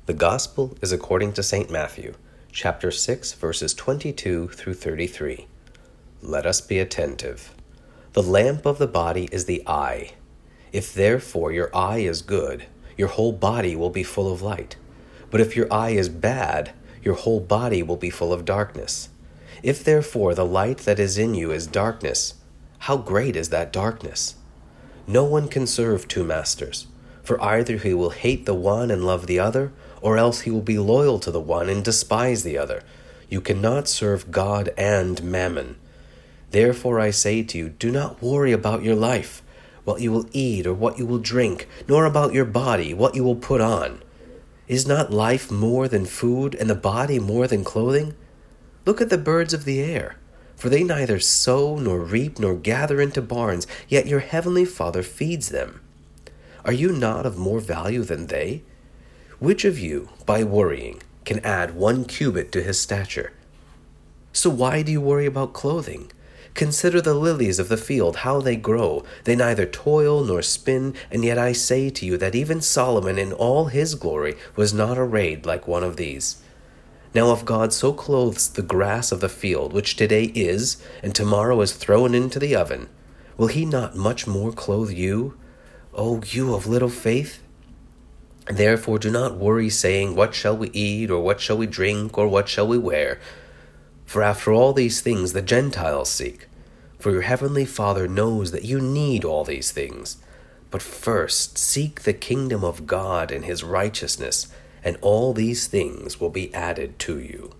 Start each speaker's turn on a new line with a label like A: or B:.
A: The Gospel is according to St. Matthew, chapter 6, verses 22 through 33. Let us be attentive. The lamp of the body is the eye. If therefore your eye is good, your whole body will be full of light. But if your eye is bad, your whole body will be full of darkness. If therefore the light that is in you is darkness, how great is that darkness? No one can serve two masters, for either he will hate the one and love the other, or else he will be loyal to the one and despise the other. You cannot serve God and mammon. Therefore I say to you, do not worry about your life, what you will eat or what you will drink, nor about your body, what you will put on. Is not life more than food, and the body more than clothing? Look at the birds of the air, for they neither sow nor reap nor gather into barns, yet your heavenly Father feeds them. Are you not of more value than they? Which of you, by worrying, can add 1 cubit to his stature? So why do you worry about clothing? Consider the lilies of the field, how they grow. They neither toil nor spin, and yet I say to you that even Solomon in all his glory was not arrayed like one of these. Now if God so clothes the grass of the field, which today is, and tomorrow is thrown into the oven, will he not much more clothe you, O you of little faith? Therefore do not worry, saying, what shall we eat, or what shall we drink, or what shall we wear? For after all these things the Gentiles seek. For your heavenly Father knows that you need all these things. But first seek the kingdom of God and his righteousness, and all these things will be added to you.